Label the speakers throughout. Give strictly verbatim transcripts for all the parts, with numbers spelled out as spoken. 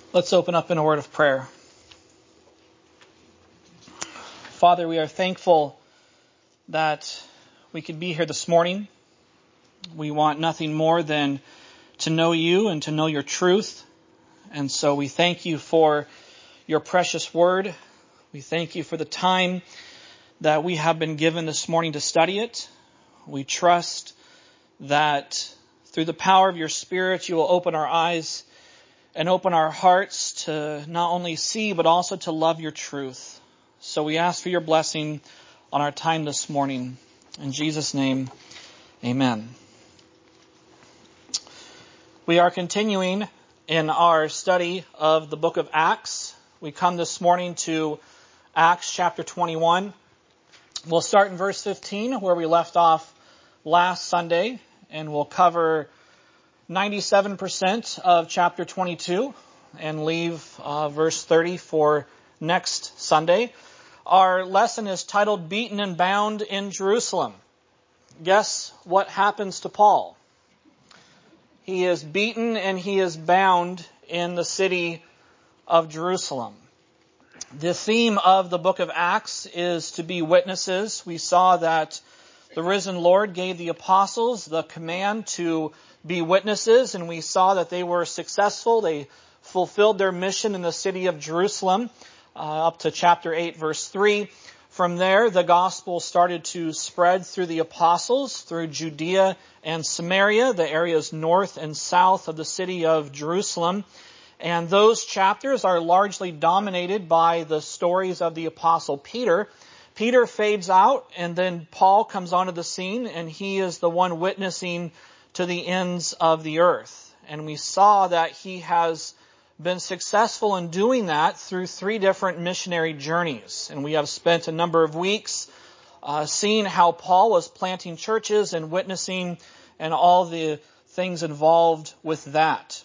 Speaker 1: Let's open up in a word of prayer. Father, we are thankful that we could be here this morning. We want nothing more than to know you and to know your truth. And so we thank you for your precious word. We thank you for the time that we have been given this morning to study it. We trust that through the power of your Spirit, you will open our eyes and open our hearts to not only see, but also to love your truth. So we ask for your blessing on our time this morning. In Jesus' name, amen. We are continuing in our study of the book of Acts. We come this morning to Acts chapter twenty-one. We'll start in verse fifteen, where we left off last Sunday, and we'll cover ninety-seven percent of chapter twenty-two and leave uh, verse thirty for next Sunday. Our lesson is titled, Beaten and Bound in Jerusalem. Guess what happens to Paul? He is beaten and he is bound in the city of Jerusalem. The theme of the book of Acts is to be witnesses. We saw that the risen Lord gave the apostles the command to be witnesses, and we saw that they were successful. They fulfilled their mission in the city of Jerusalem uh, up to chapter eight, verse three. From there, the gospel started to spread through the apostles, through Judea and Samaria, the areas north and south of the city of Jerusalem. And those chapters are largely dominated by the stories of the apostle Peter. Peter fades out, and then Paul comes onto the scene, and he is the one witnessing to the ends of the earth. And we saw that he has been successful in doing that through three different missionary journeys. And we have spent a number of weeks uh, seeing how Paul was planting churches and witnessing and all the things involved with that.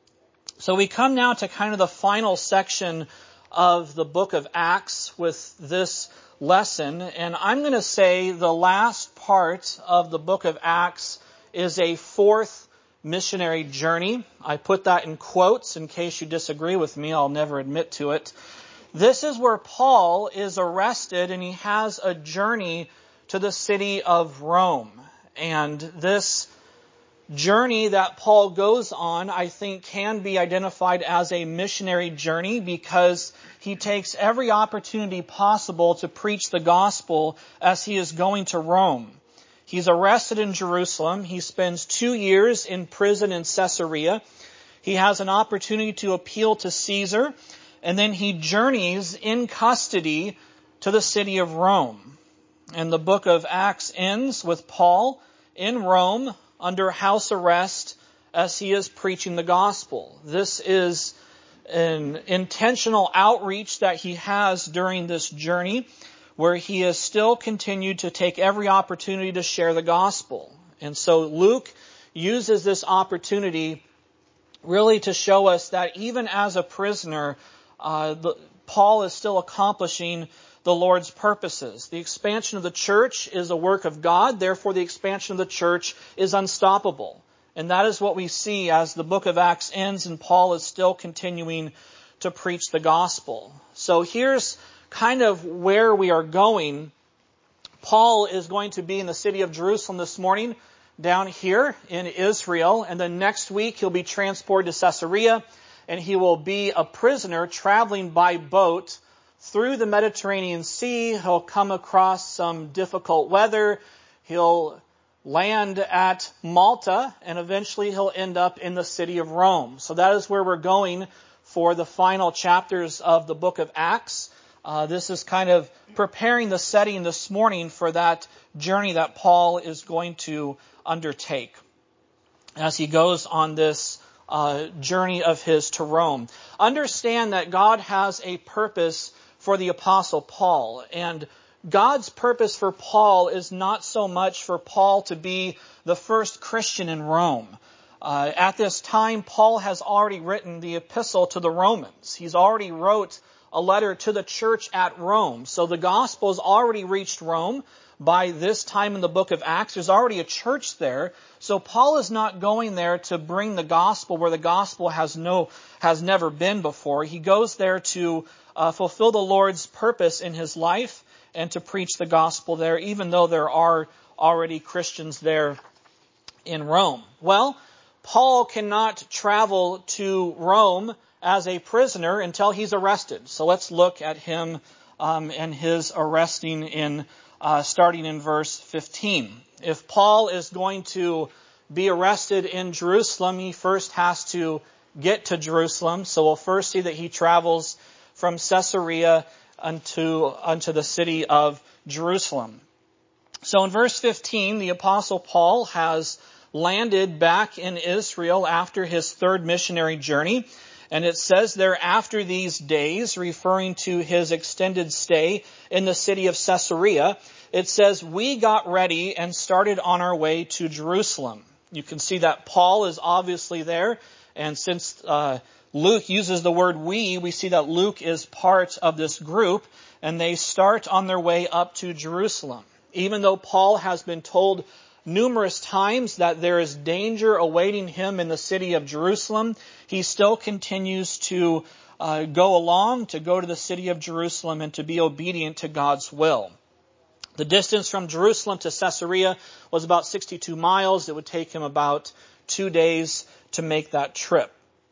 Speaker 1: So we come now to kind of the final section of the book of Acts with this lesson. And I'm going to say the last part of the book of Acts is a fourth missionary journey. I put that in quotes in case you disagree with me. I'll never admit to it. This is where Paul is arrested and he has a journey to the city of Rome. And this journey that Paul goes on, I think, can be identified as a missionary journey because he takes every opportunity possible to preach the gospel as he is going to Rome. He's arrested in Jerusalem. He spends two years in prison in Caesarea. He has an opportunity to appeal to Caesar, and then he journeys in custody to the city of Rome. And the book of Acts ends with Paul in Rome under house arrest as he is preaching the gospel. This is an intentional outreach that he has during this journey, where he has still continued to take every opportunity to share the gospel. And so Luke uses this opportunity really to show us that even as a prisoner, uh, the, Paul is still accomplishing the Lord's purposes. The expansion of the church is a work of God, therefore the expansion of the church is unstoppable. And that is what we see as the book of Acts ends and Paul is still continuing to preach the gospel. So here's kind of where we are going. Paul is going to be in the city of Jerusalem this morning, down here in Israel, and then next week he'll be transported to Caesarea, and he will be a prisoner traveling by boat through the Mediterranean Sea. He'll come across some difficult weather. He'll land at Malta, and eventually he'll end up in the city of Rome. So that is where we're going for the final chapters of the book of Acts. Uh, this is kind of preparing the setting this morning for that journey that Paul is going to undertake as he goes on this uh, journey of his to Rome. Understand that God has a purpose for the Apostle Paul, and God's purpose for Paul is not so much for Paul to be the first Christian in Rome. Uh, at this time, Paul has already written the epistle to the Romans. He's already wrote a letter to the church at Rome. So the gospel has already reached Rome. by this time in the book of Acts, there's already a church there. So Paul is not going there to bring the gospel where the gospel has no, has never been before. He goes there to uh, fulfill the Lord's purpose in his life and to preach the gospel there, even though there are already Christians there in Rome. Well, Paul cannot travel to Rome as a prisoner until he's arrested. So let's look at him um, and his arresting in uh, starting in verse fifteen. If Paul is going to be arrested in Jerusalem, he first has to get to Jerusalem. So we'll first see that he travels from Caesarea unto unto the city of Jerusalem. So in verse fifteen, the Apostle Paul has landed back in Israel after his third missionary journey. And it says there, after these days, referring to his extended stay in the city of Caesarea, it says, we got ready and started on our way to Jerusalem. You can see that Paul is obviously there. And since uh, Luke uses the word we, we see that Luke is part of this group. And they start on their way up to Jerusalem. Even though Paul has been told numerous times that there is danger awaiting him in the city of Jerusalem, he still continues to uh, go along, to go to the city of Jerusalem and to be obedient to God's will. The distance from Jerusalem to Caesarea was about sixty-two miles. It would take him about two days to make that trip.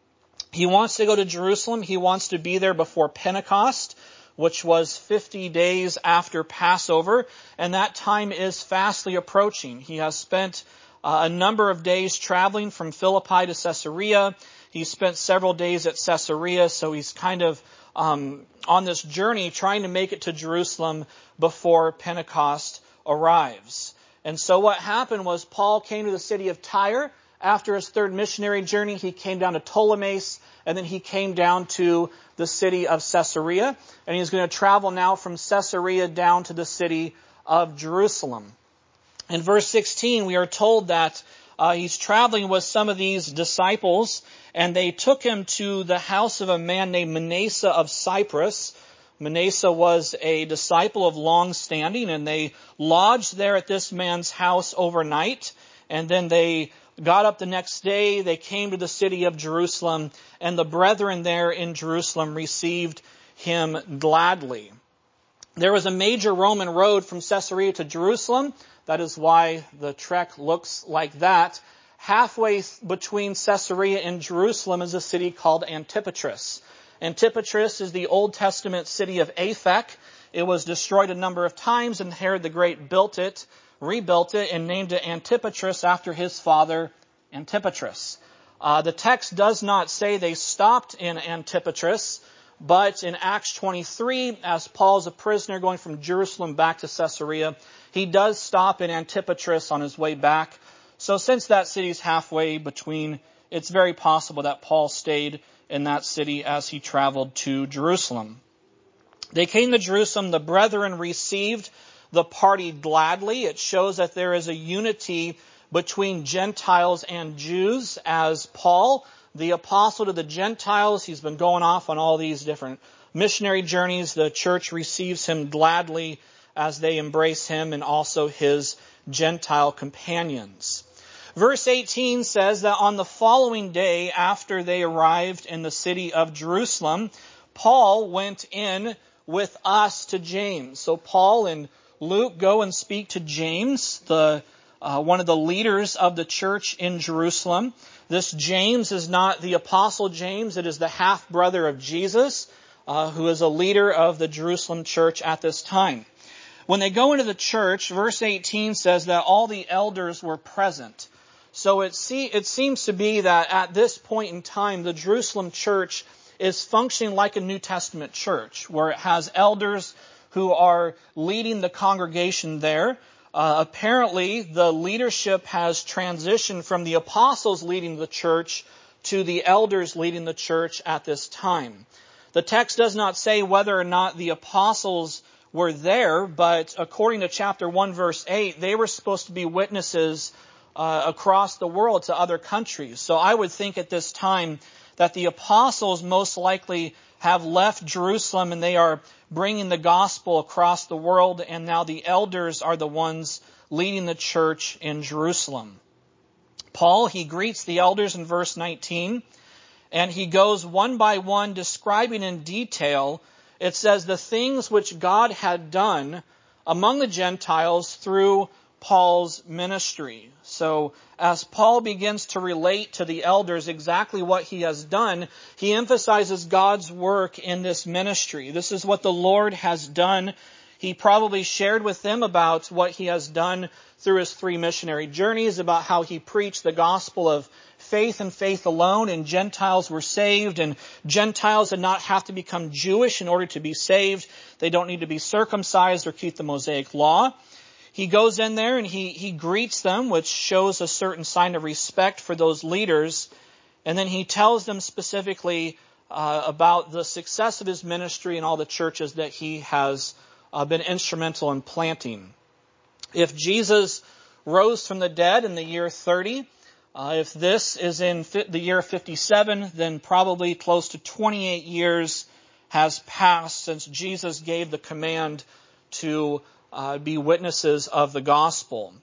Speaker 1: He wants to go to Jerusalem. He wants to be there before Pentecost, which was fifty days after Passover, and that time is fastly approaching. He has spent uh, a number of days traveling from Philippi to Caesarea. He spent several days at Caesarea, so he's kind of um, on this journey trying to make it to Jerusalem before Pentecost arrives. And so what happened was Paul came to the city of Tyre. After his third missionary journey, he came down to Ptolemais, and then he came down to the city of Caesarea. And he's going to travel now from Caesarea down to the city of Jerusalem. In verse sixteen, we are told that uh, he's traveling with some of these disciples, and they took him to the house of a man named Manasseh of Cyprus. Manasseh was a disciple of long standing, and they lodged there at this man's house overnight, and then they got up the next day. They came to the city of Jerusalem, and the brethren there in Jerusalem received him gladly. There was a major Roman road from Caesarea to Jerusalem. That is why the trek looks like that. Halfway between Caesarea and Jerusalem is a city called Antipatris. Antipatris is the Old Testament city of Aphek. It was destroyed a number of times, and Herod the Great built it, rebuilt it, and named it Antipatris after his father, Antipatris. Uh, the text does not say they stopped in Antipatris, but in Acts twenty-three, as Paul's a prisoner going from Jerusalem back to Caesarea, he does stop in Antipatris on his way back. So since that city is halfway between, it's very possible that Paul stayed in that city as he traveled to Jerusalem. They came to Jerusalem. The brethren received the party gladly. It shows that there is a unity between Gentiles and Jews, as Paul, the apostle to the Gentiles, he's been going off on all these different missionary journeys. The church receives him gladly as they embrace him and also his Gentile companions. Verse eighteen says that on the following day after they arrived in the city of Jerusalem, Paul went in with us to James. So Paul and Luke go and speak to James, the uh, one of the leaders of the church in Jerusalem. This James is not the apostle James. It is the half-brother of Jesus, uh, who is a leader of the Jerusalem church at this time. When they go into the church, verse eighteen says that all the elders were present. So it, see, it seems to be that at this point in time, the Jerusalem church is functioning like a New Testament church, where it has elders who are leading the congregation there. Uh, apparently, the leadership has transitioned from the apostles leading the church to the elders leading the church at this time. The text does not say whether or not the apostles were there, but according to chapter one, verse eight, they were supposed to be witnesses uh, across the world to other countries. So I would think at this time that the apostles most likely have left Jerusalem and they are bringing the gospel across the world, and now the elders are the ones leading the church in Jerusalem. Paul, he greets the elders in verse nineteen, and he goes one by one describing in detail, it says, the things which God had done among the Gentiles through Paul's ministry. So as Paul begins to relate to the elders exactly what he has done, he emphasizes God's work in this ministry. This is what the Lord has done. He probably shared with them about what he has done through his three missionary journeys, about how he preached the gospel of faith and faith alone, and Gentiles were saved, and Gentiles did not have to become Jewish in order to be saved. They don't need to be circumcised or keep the Mosaic law. He goes in there and he, he greets them, which shows a certain sign of respect for those leaders. And then he tells them specifically uh, about the success of his ministry and all the churches that he has uh, been instrumental in planting. If Jesus rose from the dead in the year thirty, uh, if this is in fi- the year fifty-seven, then probably close to twenty-eight years has passed since Jesus gave the command to Uh, be witnesses of the gospel.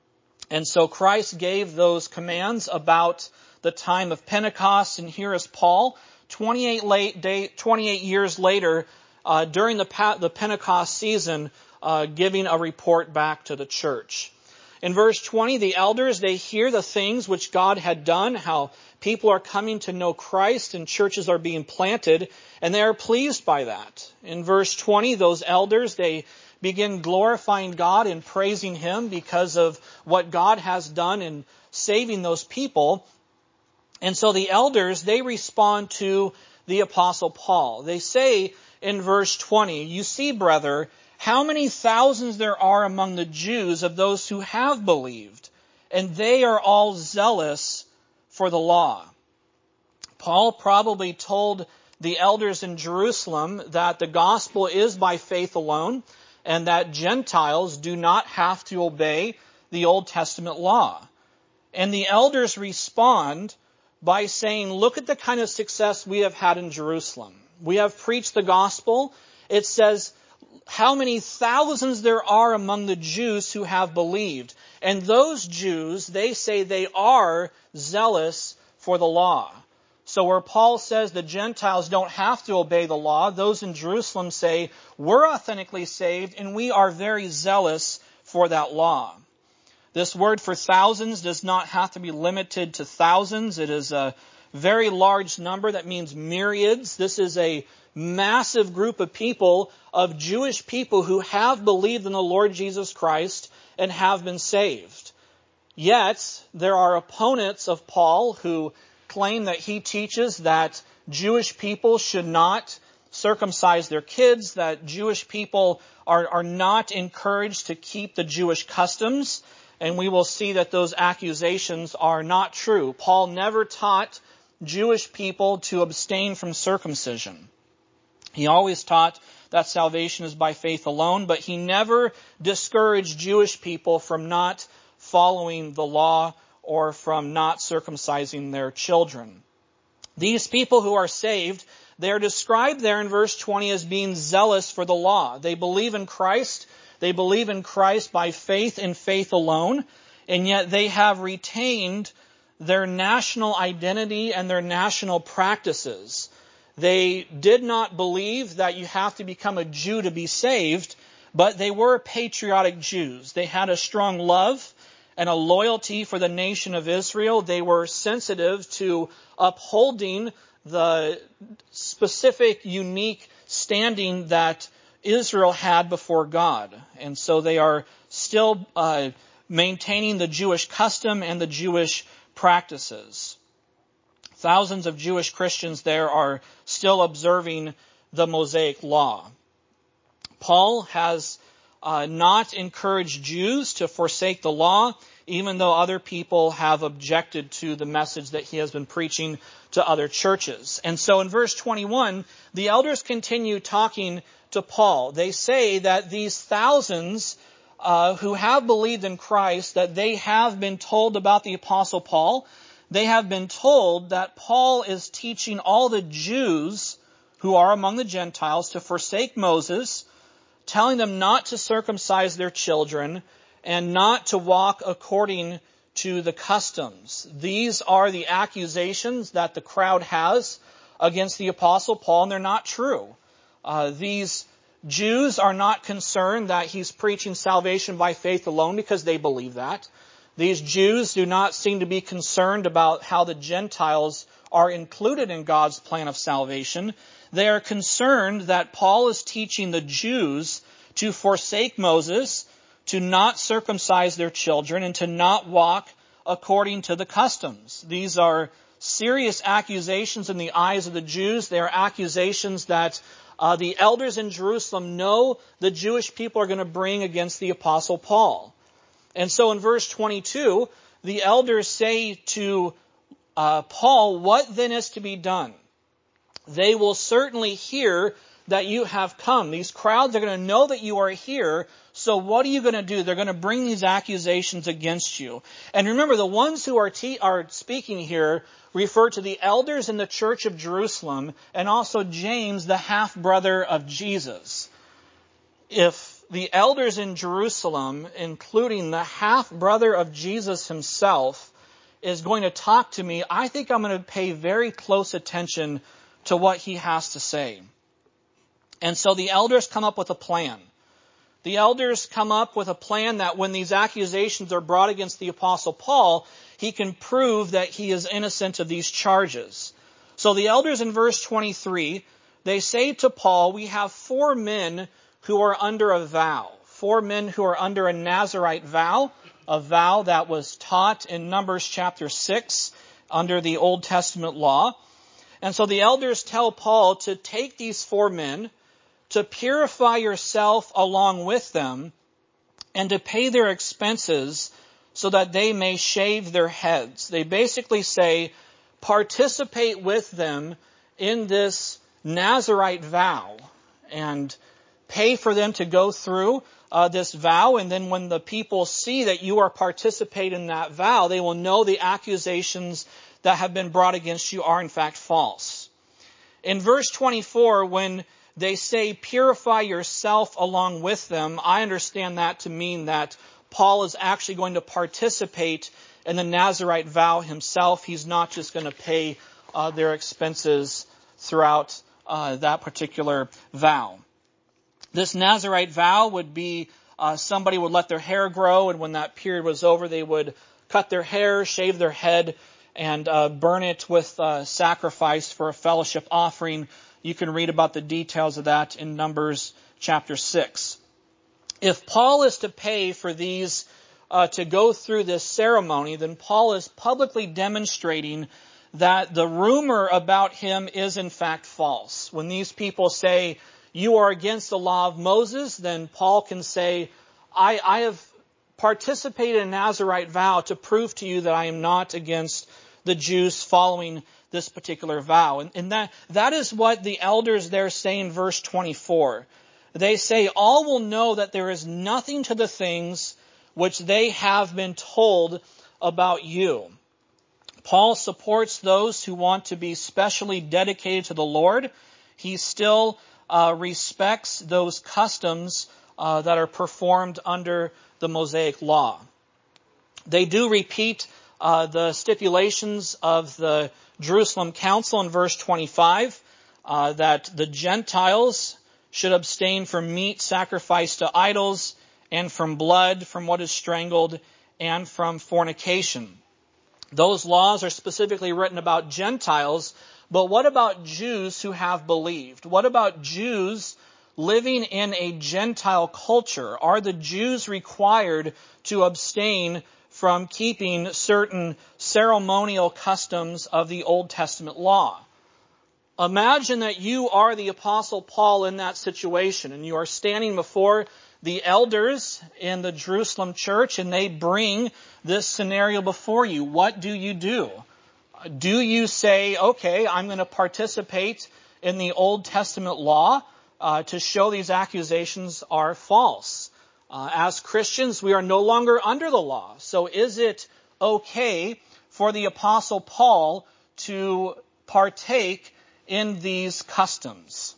Speaker 1: And so Christ gave those commands about the time of Pentecost, and here is Paul, twenty-eight, late day, twenty-eight years later, uh, during the, the Pentecost season, uh, giving a report back to the church. In verse twenty, the elders, they hear the things which God had done, how people are coming to know Christ and churches are being planted, and they are pleased by that. In verse twenty, those elders, they begin glorifying God and praising Him because of what God has done in saving those people. And so the elders, they respond to the Apostle Paul. They say in verse twenty, you see, brother, how many thousands there are among the Jews of those who have believed, and they are all zealous for the law. Paul probably told the elders in Jerusalem that the gospel is by faith alone, and that Gentiles do not have to obey the Old Testament law. And the elders respond by saying, look at the kind of success we have had in Jerusalem. We have preached the gospel. It says how many thousands there are among the Jews who have believed. And those Jews, they say they are zealous for the law. So where Paul says the Gentiles don't have to obey the law, those in Jerusalem say, we're authentically saved and we are very zealous for that law. This word for thousands does not have to be limited to thousands. It is a very large number. That means myriads. This is a massive group of people, of Jewish people who have believed in the Lord Jesus Christ and have been saved. Yet, there are opponents of Paul who claim that he teaches that Jewish people should not circumcise their kids, that Jewish people are, are not encouraged to keep the Jewish customs, and we will see that those accusations are not true. Paul never taught Jewish people to abstain from circumcision. He always taught that salvation is by faith alone, but he never discouraged Jewish people from not following the law or from not circumcising their children. These people who are saved, they are described there in verse twenty as being zealous for the law. They believe in Christ. They believe in Christ by faith and faith alone, and yet they have retained their national identity and their national practices. They did not believe that you have to become a Jew to be saved, but they were patriotic Jews. They had a strong love and a loyalty for the nation of Israel. They were sensitive to upholding the specific, unique standing that Israel had before God. And so they are still uh, maintaining the Jewish custom and the Jewish practices. Thousands of Jewish Christians there are still observing the Mosaic law. Paul has Uh, not encourage Jews to forsake the law, even though other people have objected to the message that he has been preaching to other churches. And so in verse twenty-one, the elders continue talking to Paul. They say that these thousands uh, who have believed in Christ, that they have been told about the Apostle Paul. They have been told that Paul is teaching all the Jews who are among the Gentiles to forsake Moses, telling them not to circumcise their children and not to walk according to the customs. These are the accusations that the crowd has against the Apostle Paul, and they're not true. Uh, these Jews are not concerned that he's preaching salvation by faith alone because they believe that. These Jews do not seem to be concerned about how the Gentiles are included in God's plan of salvation. They are concerned that Paul is teaching the Jews to forsake Moses, to not circumcise their children, and to not walk according to the customs. These are serious accusations in the eyes of the Jews. They are accusations that uh, the elders in Jerusalem know the Jewish people are going to bring against the Apostle Paul. And so in verse twenty-two, the elders say to uh, Paul, "What then is to be done? They will certainly hear that you have come." These crowds are going to know that you are here. So what are you going to do? They're going to bring these accusations against you. And remember, the ones who are te- are speaking here refer to the elders in the church of Jerusalem and also James, the half-brother of Jesus. If the elders in Jerusalem, including the half-brother of Jesus himself, is going to talk to me, I think I'm going to pay very close attention to what he has to say. And so the elders come up with a plan. The elders come up with a plan that when these accusations are brought against the Apostle Paul, he can prove that he is innocent of these charges. So the elders in verse twenty-three, they say to Paul, "We have four men who are under a vow." Four men who are under a Nazirite vow, a vow that was taught in Numbers chapter six under the Old Testament law. And so the elders tell Paul to take these four men, to purify yourself along with them, and to pay their expenses so that they may shave their heads. They basically say, participate with them in this Nazirite vow and pay for them to go through uh, this vow. And then when the people see that you are participating in that vow, they will know the accusations that have been brought against you are in fact false. In verse twenty-four, when they say, purify yourself along with them, I understand that to mean that Paul is actually going to participate in the Nazirite vow himself. He's not just going to pay uh, their expenses throughout uh, that particular vow. This Nazirite vow would be uh, somebody would let their hair grow, and when that period was over, they would cut their hair, shave their head, and uh, burn it with uh, sacrifice for a fellowship offering. You can read about the details of that in Numbers chapter six. If Paul is to pay for these uh, to go through this ceremony, then Paul is publicly demonstrating that the rumor about him is in fact false. When these people say, you are against the law of Moses, then Paul can say, I, I have participated in a Nazirite vow to prove to you that I am not against the Jews following this particular vow. And, and that, that is what the elders there say in verse twenty-four. They say, all will know that there is nothing to the things which they have been told about you. Paul supports those who want to be specially dedicated to the Lord. He still uh, respects those customs uh, that are performed under the Mosaic law. They do repeat uh, the stipulations of the Jerusalem Council in verse twenty-five, uh, that the Gentiles should abstain from meat sacrificed to idols and from blood, from what is strangled, and from fornication. Those laws are specifically written about Gentiles, but what about Jews who have believed? What about Jews living in a Gentile culture? Are the Jews required to abstain from keeping certain ceremonial customs of the Old Testament law? Imagine that you are the Apostle Paul in that situation, and you are standing before the elders in the Jerusalem church, and they bring this scenario before you. What do you do? Do you say, okay, I'm going to participate in the Old Testament law uh, to show these accusations are false? Uh, as Christians, we are no longer under the law. So is it okay for the Apostle Paul to partake in these customs?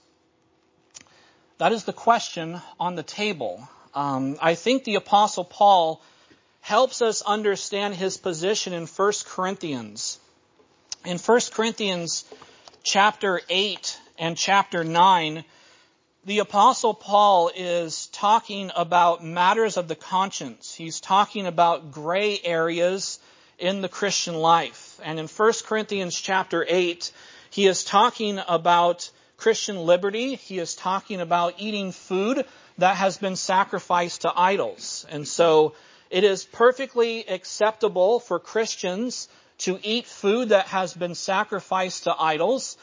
Speaker 1: That is the question on the table. Um, I think the Apostle Paul helps us understand his position in First Corinthians. In First Corinthians chapter eight and chapter nine, the Apostle Paul is talking about matters of the conscience. He's talking about gray areas in the Christian life. And in First Corinthians chapter eight, he is talking about Christian liberty. He is talking about eating food that has been sacrificed to idols. And so it is perfectly acceptable for Christians to eat food that has been sacrificed to idols,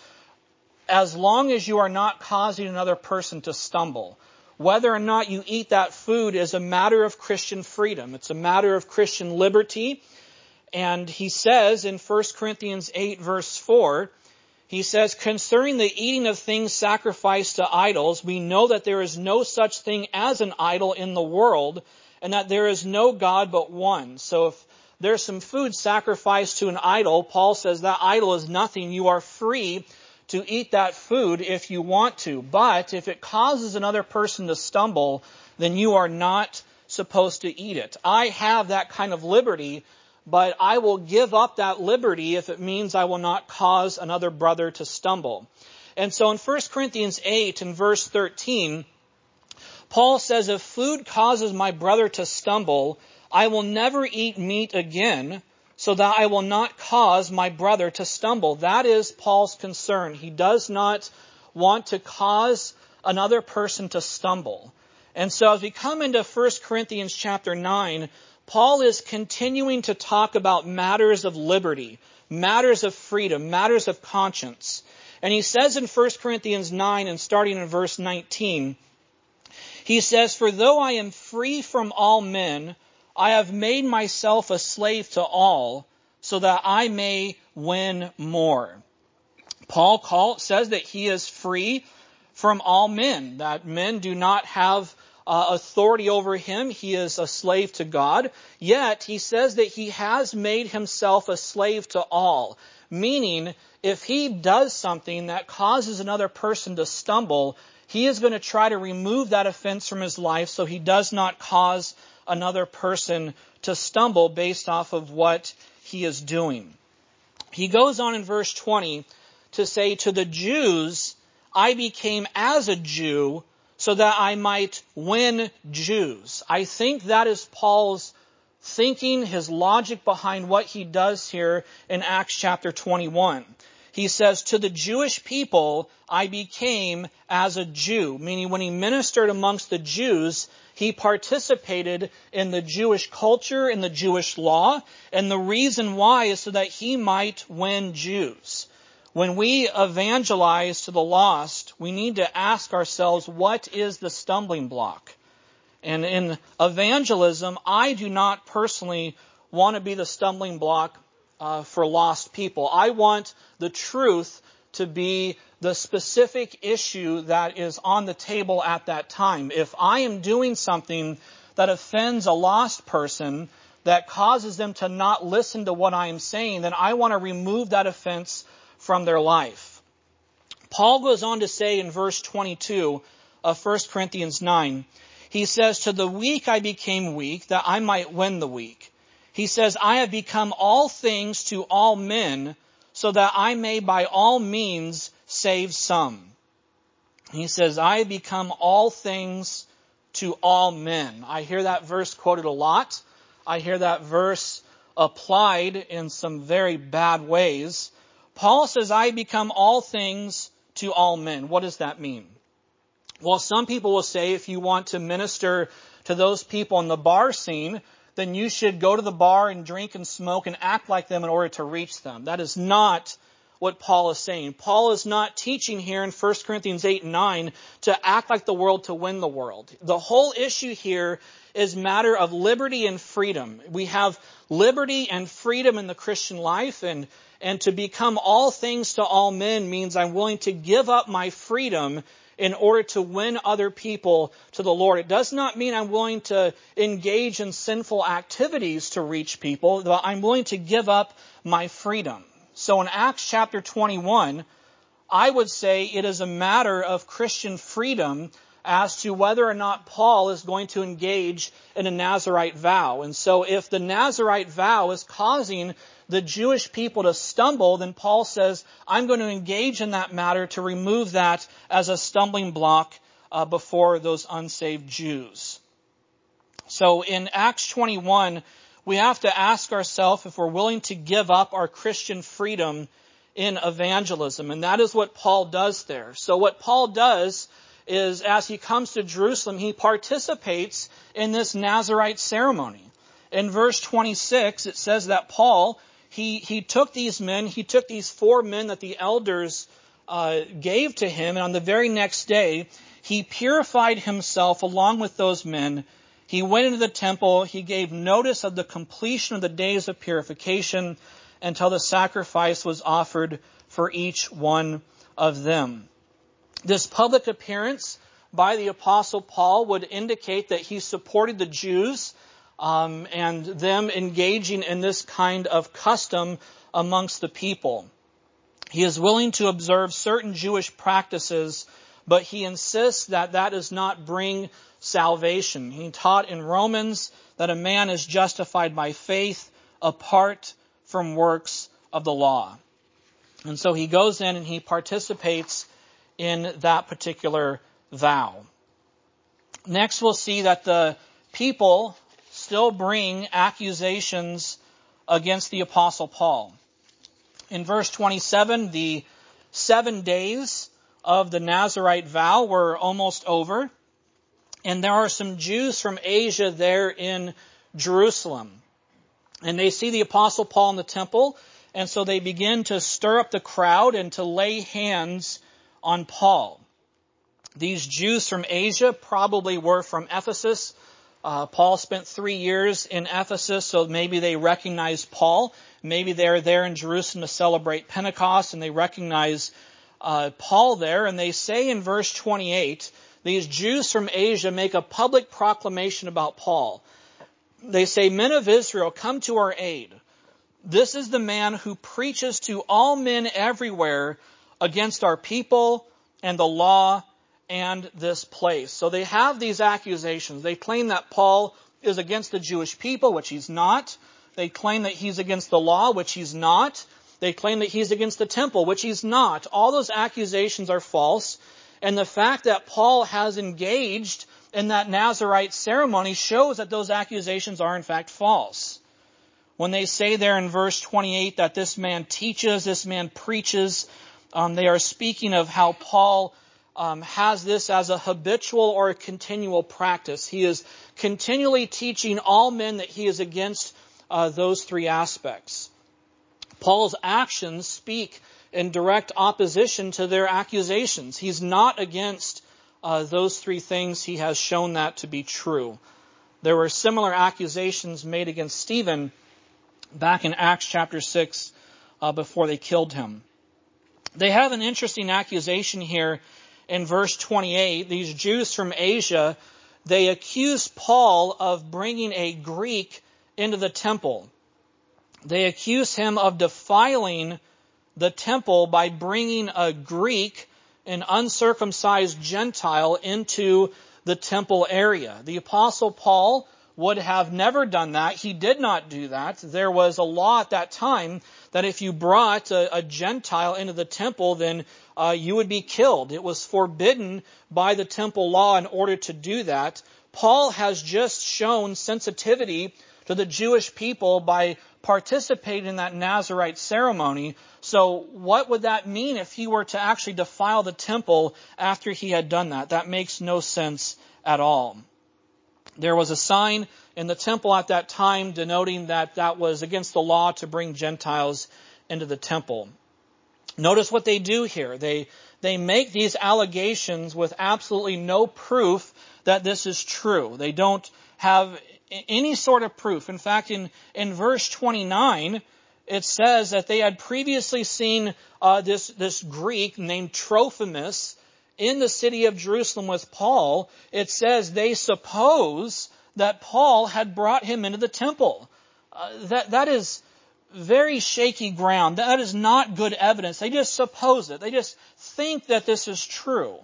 Speaker 1: as long as you are not causing another person to stumble. Whether or not you eat that food is a matter of Christian freedom. It's a matter of Christian liberty. And he says in First Corinthians eight verse four, he says, concerning the eating of things sacrificed to idols, we know that there is no such thing as an idol in the world, and that there is no God but one. So if there's some food sacrificed to an idol, Paul says that idol is nothing. You are free to eat that food if you want to. But if it causes another person to stumble, then you are not supposed to eat it. I have that kind of liberty, but I will give up that liberty if it means I will not cause another brother to stumble. And so in First Corinthians eight and verse thirteen, Paul says, if food causes my brother to stumble, I will never eat meat again, so that I will not cause my brother to stumble. That is Paul's concern. He does not want to cause another person to stumble. And so as we come into First Corinthians chapter nine, Paul is continuing to talk about matters of liberty, matters of freedom, matters of conscience. And he says in First Corinthians nine, and starting in verse nineteen, he says, for though I am free from all men, I have made myself a slave to all, so that I may win more. Paul call, says that he is free from all men, that men do not have uh, authority over him. He is a slave to God. Yet he says that he has made himself a slave to all, meaning if he does something that causes another person to stumble, he is going to try to remove that offense from his life so he does not cause another person to stumble based off of what he is doing. He goes on in verse twenty to say, to the Jews, I became as a Jew so that I might win Jews. I think that is Paul's thinking, his logic behind what he does here in Acts chapter twenty-one. He says, to the Jewish people, I became as a Jew, meaning when he ministered amongst the Jews, he participated in the Jewish culture, in the Jewish law, and the reason why is so that he might win Jews. When we evangelize to the lost, we need to ask ourselves, what is the stumbling block? And in evangelism, I do not personally want to be the stumbling block uh, for lost people. I want the truth to be the specific issue that is on the table at that time. If I am doing something that offends a lost person, that causes them to not listen to what I am saying, then I want to remove that offense from their life. Paul goes on to say in verse twenty-two of First Corinthians nine, he says, to the weak I became weak, that I might win the weak. He says, I have become all things to all men, so that I may by all means save some. He says, I have become all things to all men. I hear that verse quoted a lot. I hear that verse applied in some very bad ways. Paul says, I become all things to all men. What does that mean? Well, some people will say if you want to minister to those people in the bar scene, then you should go to the bar and drink and smoke and act like them in order to reach them. That is not what Paul is saying. Paul is not teaching here in First Corinthians eight and nine to act like the world to win the world. The whole issue here is matter of liberty and freedom. We have liberty and freedom in the Christian life, and, and to become all things to all men means I'm willing to give up my freedom in order to win other people to the Lord. It does not mean I'm willing to engage in sinful activities to reach people, but I'm willing to give up my freedom. So in Acts chapter twenty-one, I would say it is a matter of Christian freedom as to whether or not Paul is going to engage in a Nazirite vow. And so if the Nazirite vow is causing the Jewish people to stumble, then Paul says, I'm going to engage in that matter to remove that as a stumbling block uh, before those unsaved Jews. So in Acts twenty-one, we have to ask ourselves if we're willing to give up our Christian freedom in evangelism. And that is what Paul does there. So what Paul does is, as he comes to Jerusalem, he participates in this Nazirite ceremony. In verse twenty-six, it says that Paul, he, he took these men, he took these four men that the elders uh, gave to him, and on the very next day, he purified himself along with those men. He went into the temple, he gave notice of the completion of the days of purification until the sacrifice was offered for each one of them. This public appearance by the Apostle Paul would indicate that he supported the Jews um, and them engaging in this kind of custom amongst the people. He is willing to observe certain Jewish practices, but he insists that that does not bring salvation. He taught in Romans that a man is justified by faith apart from works of the law. And so he goes in and he participates in that particular vow. Next, we'll see that the people still bring accusations against the Apostle Paul. In verse twenty-seven, the seven days of the Nazirite vow were almost over, and there are some Jews from Asia there in Jerusalem. And they see the Apostle Paul in the temple, and so they begin to stir up the crowd and to lay hands on Paul. These Jews from Asia probably were from Ephesus. Uh, Paul spent three years in Ephesus, so maybe they recognize Paul. Maybe they're there in Jerusalem to celebrate Pentecost, and they recognize uh, Paul there. And they say in verse twenty-eight, these Jews from Asia make a public proclamation about Paul. They say, "Men of Israel, come to our aid. This is the man who preaches to all men everywhere against our people and the law and this place." So they have these accusations. They claim that Paul is against the Jewish people, which he's not. They claim that he's against the law, which he's not. They claim that he's against the temple, which he's not. All those accusations are false. And the fact that Paul has engaged in that Nazirite ceremony shows that those accusations are in fact false. When they say there in verse twenty-eight that this man teaches, this man preaches, um, they are speaking of how Paul um, has this as a habitual or a continual practice. He is continually teaching all men that he is against uh, those three aspects. Paul's actions speak in direct opposition to their accusations. He's not against uh, those three things. He has shown that to be true. There were similar accusations made against Stephen back in Acts chapter six uh, before they killed him. They have an interesting accusation here in verse twenty-eight. These Jews from Asia, they accuse Paul of bringing a Greek into the temple. They accuse him of defiling the temple by bringing a Greek, an uncircumcised Gentile, into the temple area. The Apostle Paul would have never done that. He did not do that. There was a law at that time that if you brought a, a Gentile into the temple, then uh, you would be killed. It was forbidden by the temple law in order to do that. Paul has just shown sensitivity to the Jewish people by participating in that Nazirite ceremony. So what would that mean if he were to actually defile the temple after he had done that? That makes no sense at all. There was a sign in the temple at that time denoting that that was against the law to bring Gentiles into the temple. Notice what they do here. They, they make these allegations with absolutely no proof that this is true. They don't have any sort of proof. In fact, in, in verse twenty-nine, it says that they had previously seen uh, this, this Greek named Trophimus in the city of Jerusalem with Paul. It says they suppose that Paul had brought him into the temple. Uh, that, that is very shaky ground. That is not good evidence. They just suppose it. They just think that this is true.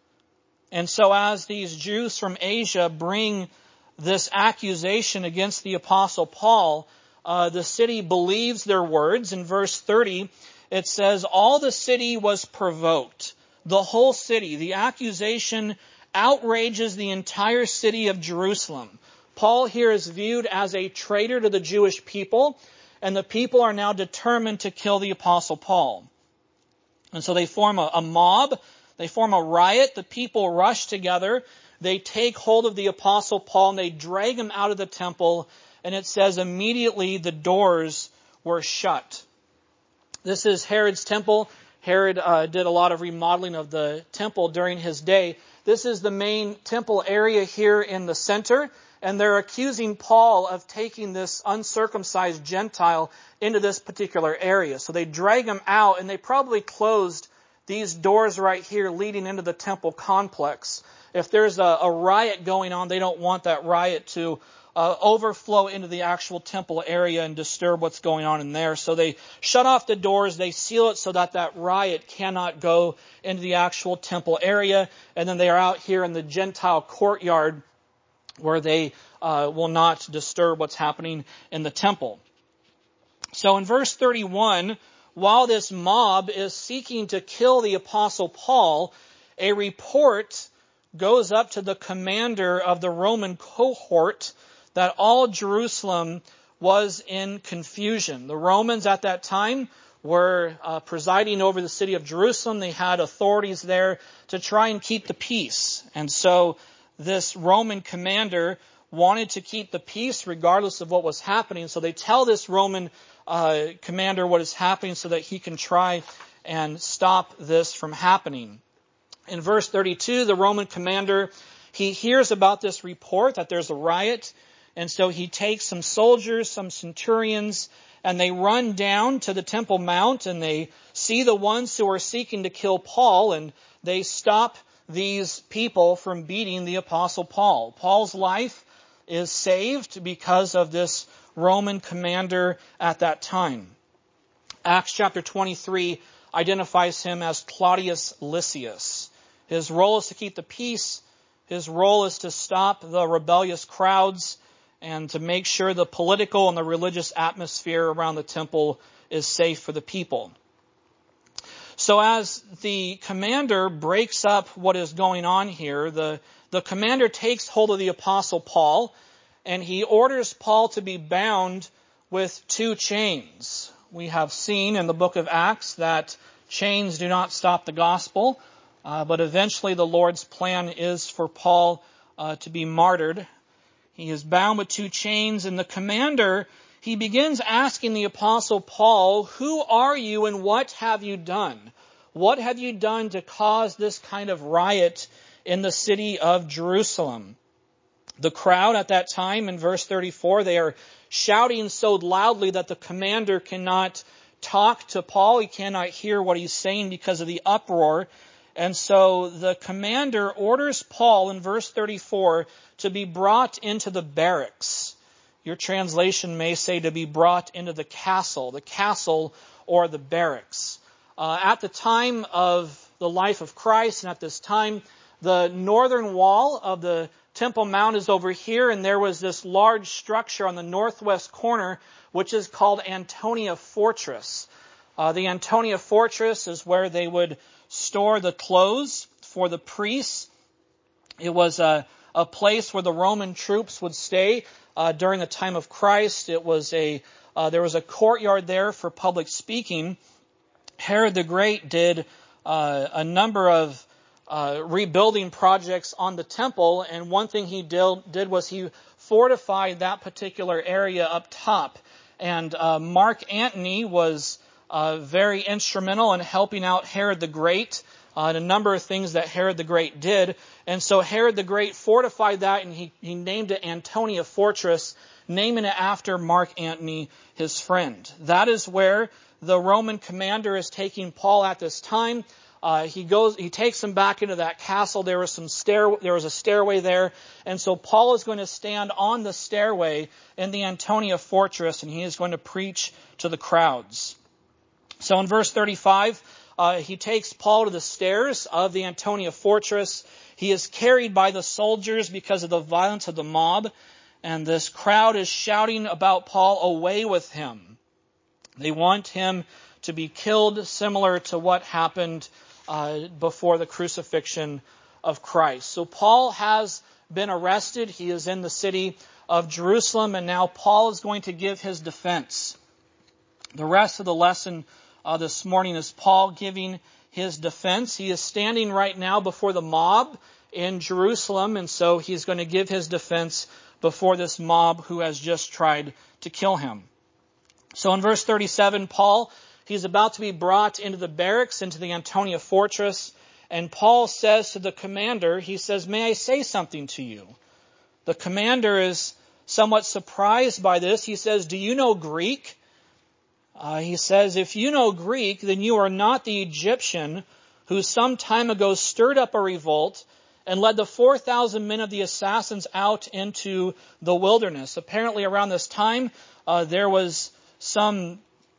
Speaker 1: And so as these Jews from Asia bring this accusation against the Apostle Paul, uh, the city believes their words. In verse thirty, it says, all the city was provoked. The whole city. The accusation outrages the entire city of Jerusalem. Paul here is viewed as a traitor to the Jewish people, and the people are now determined to kill the Apostle Paul. And so they form a, a mob. They form a riot. The people rush together. They take hold of the Apostle Paul and they drag him out of the temple. And it says immediately the doors were shut. This is Herod's temple. Herod uh, did a lot of remodeling of the temple during his day. This is the main temple area here in the center. And they're accusing Paul of taking this uncircumcised Gentile into this particular area. So they drag him out, and they probably closed these doors right here leading into the temple complex. If there's a, a riot going on, they don't want that riot to uh, overflow into the actual temple area and disturb what's going on in there. So they shut off the doors, they seal it so that that riot cannot go into the actual temple area. And then they are out here in the Gentile courtyard where they uh, will not disturb what's happening in the temple. So in verse thirty-one, while this mob is seeking to kill the Apostle Paul, a report goes up to the commander of the Roman cohort that all Jerusalem was in confusion. The Romans at that time were uh, presiding over the city of Jerusalem. They had authorities there to try and keep the peace. And so this Roman commander wanted to keep the peace regardless of what was happening. So they tell this Roman uh, commander what is happening so that he can try and stop this from happening. In verse thirty-two, the Roman commander, he hears about this report that there's a riot. And so he takes some soldiers, some centurions, and they run down to the Temple Mount and they see the ones who are seeking to kill Paul, and they stop these people from beating the Apostle Paul. Paul's life is saved because of this Roman commander at that time. Acts chapter twenty-three identifies him as Claudius Lysias. His role is to keep the peace. His role is to stop the rebellious crowds and to make sure the political and the religious atmosphere around the temple is safe for the people. So as the commander breaks up what is going on here, the, the commander takes hold of the Apostle Paul, and he orders Paul to be bound with two chains. We have seen in the book of Acts that chains do not stop the gospel, uh, but eventually the Lord's plan is for Paul uh, to be martyred. He is bound with two chains, and the commander, he begins asking the Apostle Paul, who are you and what have you done? What have you done to cause this kind of riot in the city of Jerusalem? The crowd at that time, in verse thirty-four, they are shouting so loudly that the commander cannot talk to Paul. He cannot hear what he's saying because of the uproar. And so the commander orders Paul in verse thirty-four to be brought into the barracks. Your translation may say to be brought into the castle, the castle or the barracks. Uh, at the time of the life of Christ, and at this time, the northern wall of the Temple Mount is over here, and there was this large structure on the northwest corner, which is called Antonia Fortress. Uh, the Antonia Fortress is where they would store the clothes for the priests. It was a, a place where the Roman troops would stay uh, during the time of Christ. It was a uh, there was a courtyard there for public speaking. Herod the Great did uh, a number of uh, rebuilding projects on the temple, and one thing he did, did was he fortified that particular area up top. And uh, Mark Antony was uh, very instrumental in helping out Herod the Great uh, and a number of things that Herod the Great did. And so Herod the Great fortified that, and he, he named it Antonia Fortress, naming it after Mark Antony, his friend. That is where the Roman commander is taking Paul at this time. Uh, he goes, he takes him back into that castle. There was some stair, there was a stairway there. And so Paul is going to stand on the stairway in the Antonia fortress, and he is going to preach to the crowds. So in verse thirty-five, uh, he takes Paul to the stairs of the Antonia fortress. He is carried by the soldiers because of the violence of the mob. And this crowd is shouting about Paul, away with him. They want him to be killed, similar to what happened uh, before the crucifixion of Christ. So Paul has been arrested. He is in the city of Jerusalem, and now Paul is going to give his defense. The rest of the lesson uh, this morning is Paul giving his defense. He is standing right now before the mob in Jerusalem, and so he's going to give his defense before this mob who has just tried to kill him. So in verse thirty-seven, Paul, he's about to be brought into the barracks, into the Antonia fortress, and Paul says to the commander, he says, "May I say something to you?" The commander is somewhat surprised by this. He says, "Do you know Greek?" Uh, he says, "If you know Greek, then you are not the Egyptian who some time ago stirred up a revolt and led the four thousand men of the assassins out into the wilderness." Apparently around this time, uh, there was some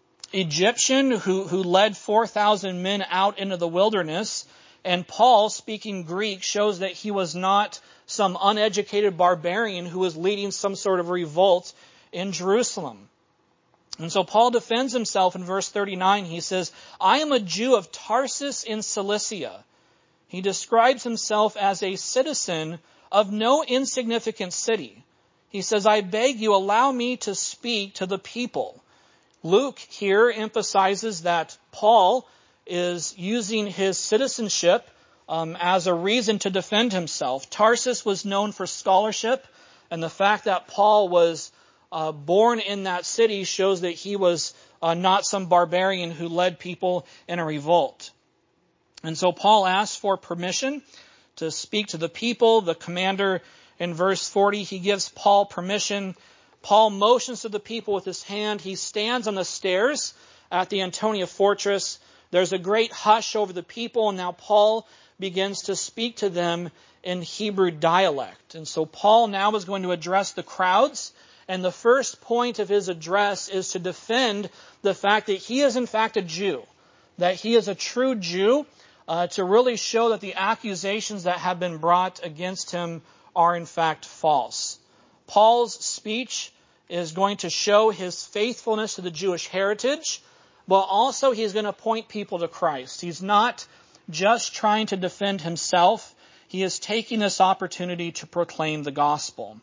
Speaker 1: Egyptian who, who led four thousand men out into the wilderness. And Paul, speaking Greek, shows that he was not some uneducated barbarian who was leading some sort of revolt in Jerusalem. And so Paul defends himself in verse thirty-nine. He says, "I am a Jew of Tarsus in Cilicia." He describes himself as a citizen of no insignificant city. He says, "I beg you, allow me to speak to the people." Luke here emphasizes that Paul is using his citizenship um, as a reason to defend himself. Tarsus was known for scholarship, and the fact that Paul was uh, born in that city shows that he was uh, not some barbarian who led people in a revolt. And so Paul asks for permission to speak to the people. The commander in verse forty, he gives Paul permission. Paul motions to the people with his hand. He stands on the stairs at the Antonia fortress. There's a great hush over the people, and now Paul begins to speak to them in Hebrew dialect. And so Paul now is going to address the crowds, and the first point of his address is to defend the fact that he is in fact a Jew, that he is a true Jew, uh, to really show that the accusations that have been brought against him are in fact false. Paul's speech is going to show his faithfulness to the Jewish heritage, but also he's going to point people to Christ. He's not just trying to defend himself. He is taking this opportunity to proclaim the gospel.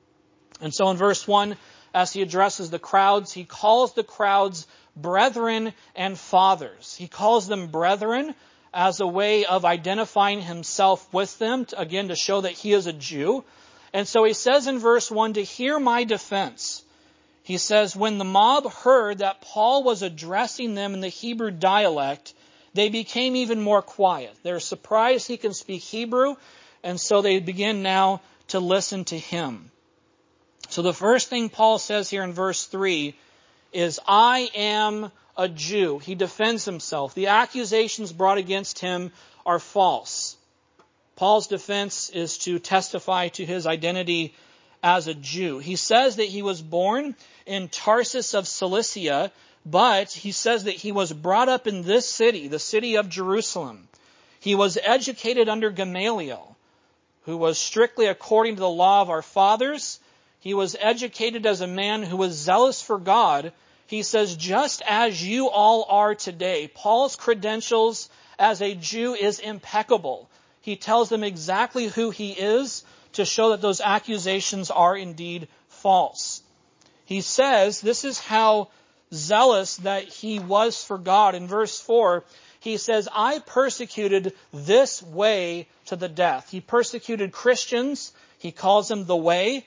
Speaker 1: And so in verse one, as he addresses the crowds, he calls the crowds brethren and fathers. He calls them brethren as a way of identifying himself with them, to, again, to show that he is a Jew. And so he says in verse one, "To hear my defense." He says, when the mob heard that Paul was addressing them in the Hebrew dialect, they became even more quiet. They're surprised he can speak Hebrew, and so they begin now to listen to him. So the first thing Paul says here in verse three is, "I am a Jew." He defends himself. The accusations brought against him are false. Paul's defense is to testify to his identity as a Jew. He says that he was born in Tarsus of Cilicia, but he says that he was brought up in this city, the city of Jerusalem. He was educated under Gamaliel, who was strictly according to the law of our fathers. He was educated as a man who was zealous for God. He says, just as you all are today. Paul's credentials as a Jew is impeccable. He tells them exactly who he is to show that those accusations are indeed false. He says this is how zealous that he was for God. In verse four, he says, "I persecuted this way to the death." He persecuted Christians. He calls them the way.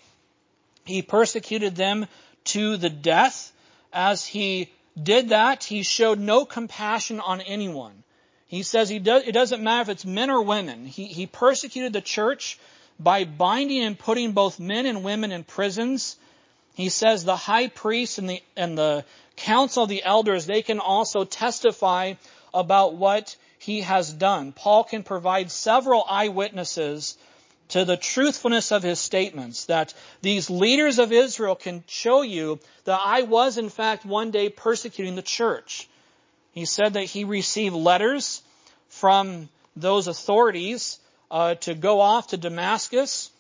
Speaker 1: He persecuted them to the death. As he did that, he showed no compassion on anyone. He says he does, it doesn't matter if it's men or women. He, he persecuted the church by binding and putting both men and women in prisons. He says the high priest and the, and the council of the elders, they can also testify about what he has done. Paul can provide several eyewitnesses to the truthfulness of his statements, that these leaders of Israel can show you that I was in fact one day persecuting the church. He said that he received letters from those authorities uh, to go off to Damascus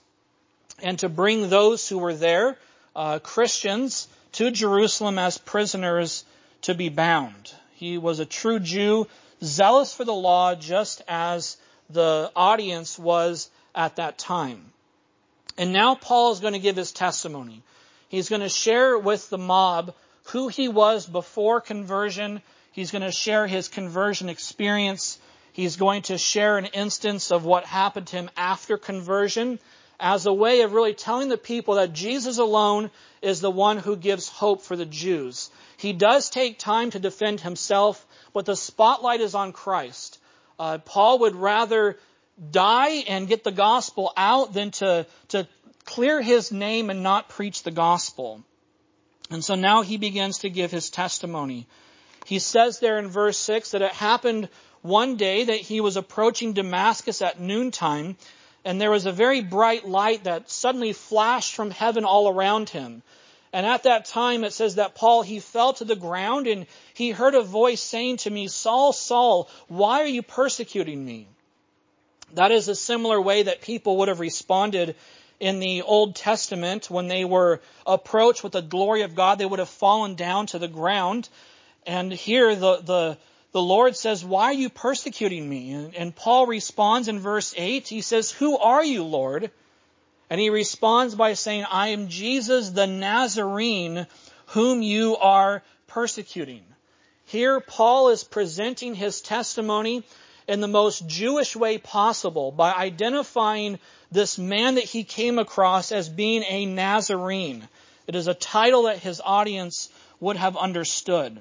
Speaker 1: and to bring those who were there, uh, Christians, to Jerusalem as prisoners to be bound. He was a true Jew, zealous for the law, just as the audience was at that time. And now Paul is going to give his testimony. He's going to share with the mob who he was before conversion. He's going to share his conversion experience. He's going to share an instance of what happened to him after conversion as a way of really telling the people that Jesus alone is the one who gives hope for the Jews. He does take time to defend himself, but the spotlight is on Christ. Uh, Paul would rather die and get the gospel out than to, to clear his name and not preach the gospel. And so now he begins to give his testimony. He says there in verse six that it happened one day that he was approaching Damascus at noontime, and there was a very bright light that suddenly flashed from heaven all around him. And at that time it says that Paul, he fell to the ground and he heard a voice saying to me, Saul, Saul, why are you persecuting me? That is a similar way that people would have responded in the Old Testament when they were approached with the glory of God. They would have fallen down to the ground. And here the, the, the Lord says, why are you persecuting me? And, and Paul responds in verse eight. He says, who are you, Lord? And he responds by saying, I am Jesus the Nazarene, whom you are persecuting. Here Paul is presenting his testimony in the most Jewish way possible by identifying this man that he came across as being a Nazarene. It is a title that his audience would have understood.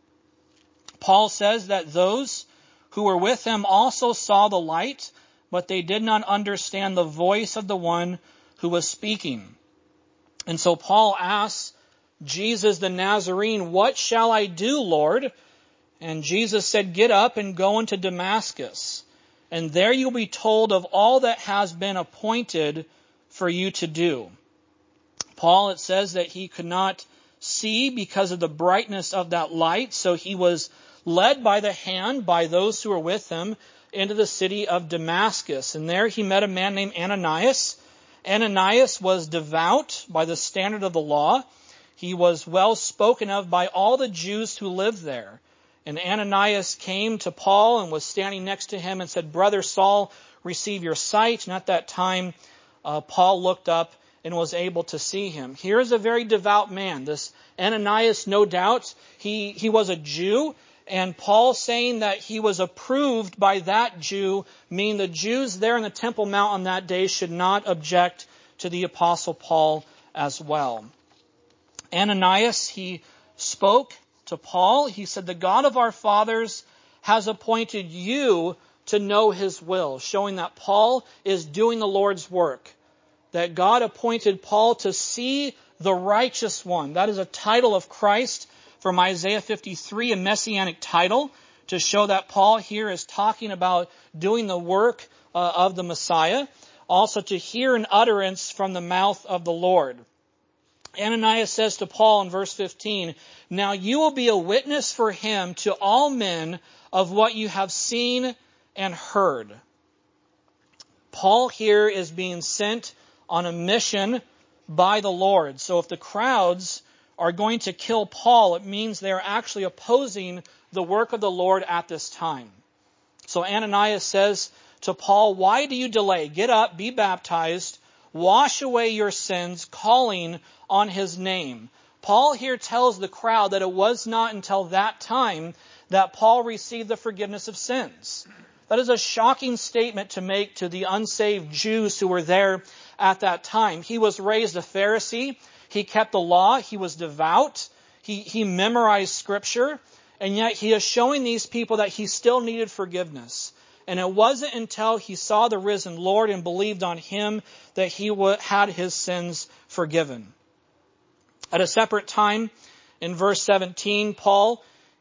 Speaker 1: Paul says that those who were with him also saw the light, but they did not understand the voice of the one who was speaking. And so Paul asks Jesus the Nazarene, what shall I do, Lord? And Jesus said, get up and go into Damascus, and there you'll be told of all that has been appointed for you to do. Paul, it says that he could not see because of the brightness of that light, so he was led by the hand by those who were with him into the city of Damascus. And there he met a man named Ananias. Ananias was devout by the standard of the law. He was well spoken of by all the Jews who lived there. And Ananias came to Paul and was standing next to him and said, Brother Saul, receive your sight. And at that time, uh, Paul looked up and was able to see him. Here is a very devout man. This Ananias, no doubt, he, he was a Jew. And Paul saying that he was approved by that Jew, meaning the Jews there in the Temple Mount on that day should not object to the Apostle Paul as well. Ananias, he spoke to Paul. He said, the God of our fathers has appointed you to know his will, showing that Paul is doing the Lord's work. That God appointed Paul to see the righteous one. That is a title of Christ from Isaiah fifty-three, a messianic title, to show that Paul here is talking about doing the work uh, of the Messiah. Also to hear an utterance from the mouth of the Lord. Ananias says to Paul in verse fifteen, now you will be a witness for him to all men of what you have seen and heard. Paul here is being sent on a mission by the Lord. So if the crowds are going to kill Paul, it means they're actually opposing the work of the Lord at this time. So Ananias says to Paul, why do you delay? Get up, be baptized, wash away your sins, calling on his name. Paul here tells the crowd that it was not until that time that Paul received the forgiveness of sins. That is a shocking statement to make to the unsaved Jews who were there at that time. He was raised a Pharisee. He kept the law. He was devout. He, he memorized Scripture. And yet he is showing these people that he still needed forgiveness. And it wasn't until he saw the risen Lord and believed on him that he had his sins forgiven. At a separate time, in verse seventeen, Paul,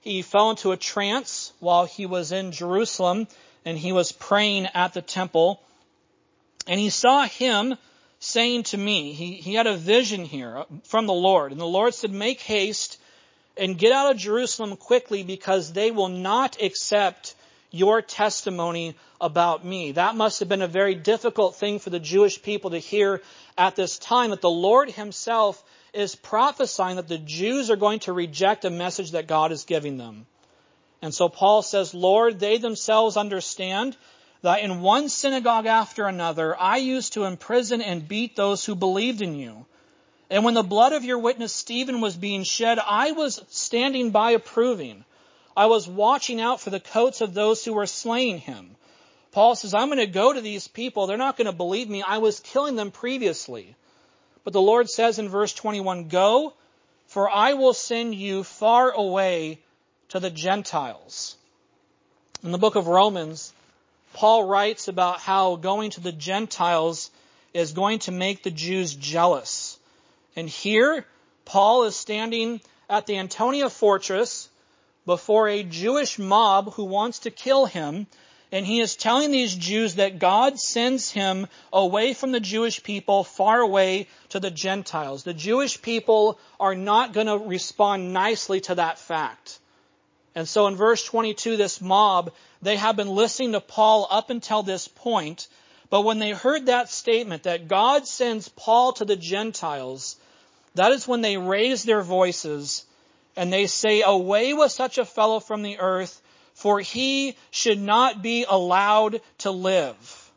Speaker 1: he fell into a trance while he was in Jerusalem and he was praying at the temple. And he saw him saying to me, he, he had a vision here from the Lord. And the Lord said, make haste and get out of Jerusalem quickly, because they will not accept your testimony about me. That must have been a very difficult thing for the Jewish people to hear at this time, that the Lord himself is prophesying that the Jews are going to reject a message that God is giving them. And so Paul says, Lord, they themselves understand that in one synagogue after another, I used to imprison and beat those who believed in you. And when the blood of your witness Stephen was being shed, I was standing by approving. I was watching out for the coats of those who were slaying him. Paul says, I'm going to go to these people. They're not going to believe me. I was killing them previously. But the Lord says in verse twenty-one, go, for I will send you far away to the Gentiles. In the book of Romans, Paul writes about how going to the Gentiles is going to make the Jews jealous. And here, Paul is standing at the Antonia fortress before a Jewish mob who wants to kill him. And he is telling these Jews that God sends him away from the Jewish people, far away to the Gentiles. The Jewish people are not going to respond nicely to that fact. And so in verse twenty-two, this mob, they have been listening to Paul up until this point. But when they heard that statement that God sends Paul to the Gentiles, that is when they raise their voices and they say, away with such a fellow from the earth, for he should not be allowed to live.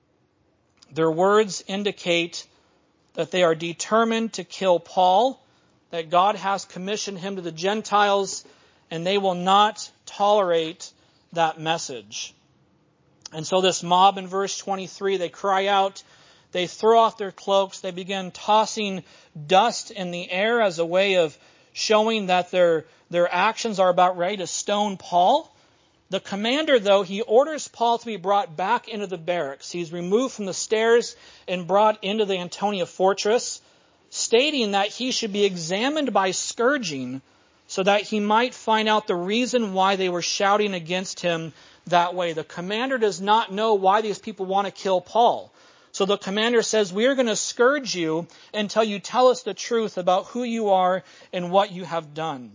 Speaker 1: Their words indicate that they are determined to kill Paul, that God has commissioned him to the Gentiles, and they will not tolerate that message. And so this mob in verse twenty-three, they cry out, they throw off their cloaks, they begin tossing dust in the air as a way of showing that their, their actions are about ready to stone Paul. The commander, though, he orders Paul to be brought back into the barracks. He's removed from the stairs and brought into the Antonia fortress, stating that he should be examined by scourging so that he might find out the reason why they were shouting against him that way. The commander does not know why these people want to kill Paul. So the commander says, we are going to scourge you until you tell us the truth about who you are and what you have done.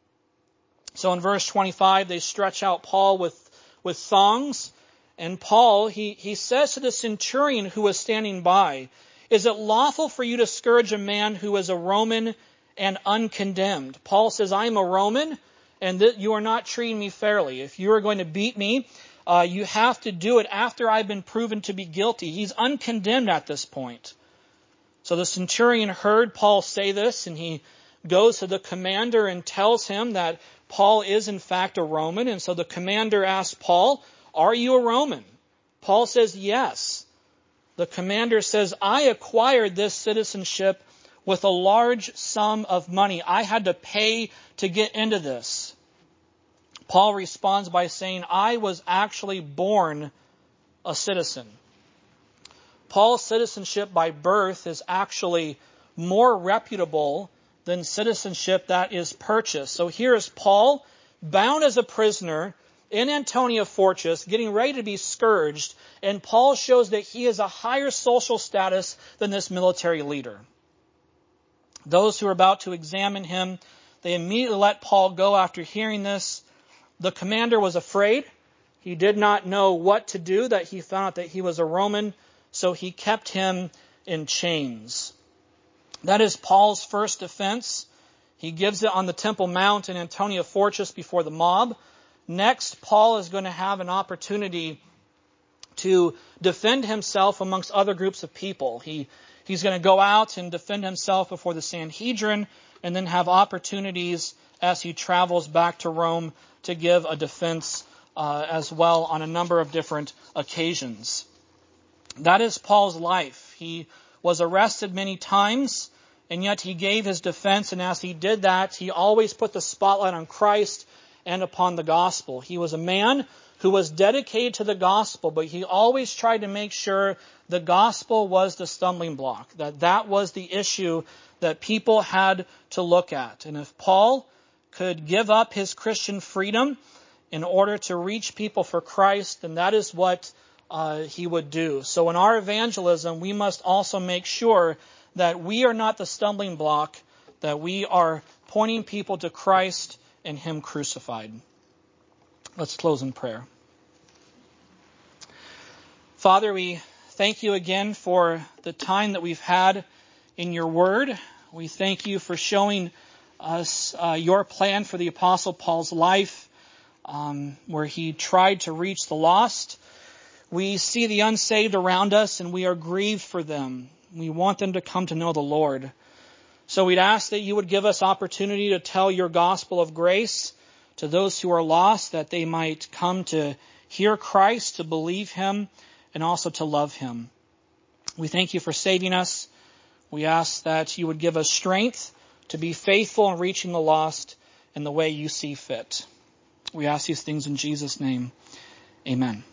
Speaker 1: So in verse twenty-five, they stretch out Paul with, with thongs. And Paul, he, he says to the centurion who was standing by, is it lawful for you to scourge a man who is a Roman and uncondemned? Paul says, I am a Roman, and that you are not treating me fairly. If you are going to beat me, uh, you have to do it after I've been proven to be guilty. He's uncondemned at this point. So the centurion heard Paul say this, and he goes to the commander and tells him that Paul is in fact a Roman. And so the commander asks Paul, are you a Roman? Paul says, yes. The commander says, I acquired this citizenship with a large sum of money. I had to pay to get into this. Paul responds by saying, I was actually born a citizen. Paul's citizenship by birth is actually more reputable than citizenship that is purchased. So here is Paul, bound as a prisoner in Antonia fortress, getting ready to be scourged, and Paul shows that he has a higher social status than this military leader. Those who are about to examine him, they immediately let Paul go after hearing this. The commander was afraid. He did not know what to do, that he found out that he was a Roman, so he kept him in chains. That is Paul's first defense. He gives it on the Temple Mount in Antonia fortress before the mob. Next, Paul is going to have an opportunity to defend himself amongst other groups of people. He He's going to go out and defend himself before the Sanhedrin, and then have opportunities as he travels back to Rome to give a defense uh, as well on a number of different occasions. That is Paul's life. He was arrested many times, and yet he gave his defense, and as he did that, he always put the spotlight on Christ and upon the gospel. He was a man who was dedicated to the gospel, but he always tried to make sure the gospel was the stumbling block, that that was the issue that people had to look at. And if Paul could give up his Christian freedom in order to reach people for Christ, then that is what uh, he would do. So in our evangelism, we must also make sure that we are not the stumbling block, that we are pointing people to Christ and him crucified. Let's close in prayer. Father, we thank you again for the time that we've had in your word. We thank you for showing us uh, your plan for the Apostle Paul's life, um, where he tried to reach the lost. We see the unsaved around us and we are grieved for them. We want them to come to know the Lord. So we'd ask that you would give us opportunity to tell your gospel of grace to those who are lost, that they might come to hear Christ, to believe him, and also to love him. We thank you for saving us. We ask that you would give us strength to be faithful in reaching the lost in the way you see fit. We ask these things in Jesus' name. Amen.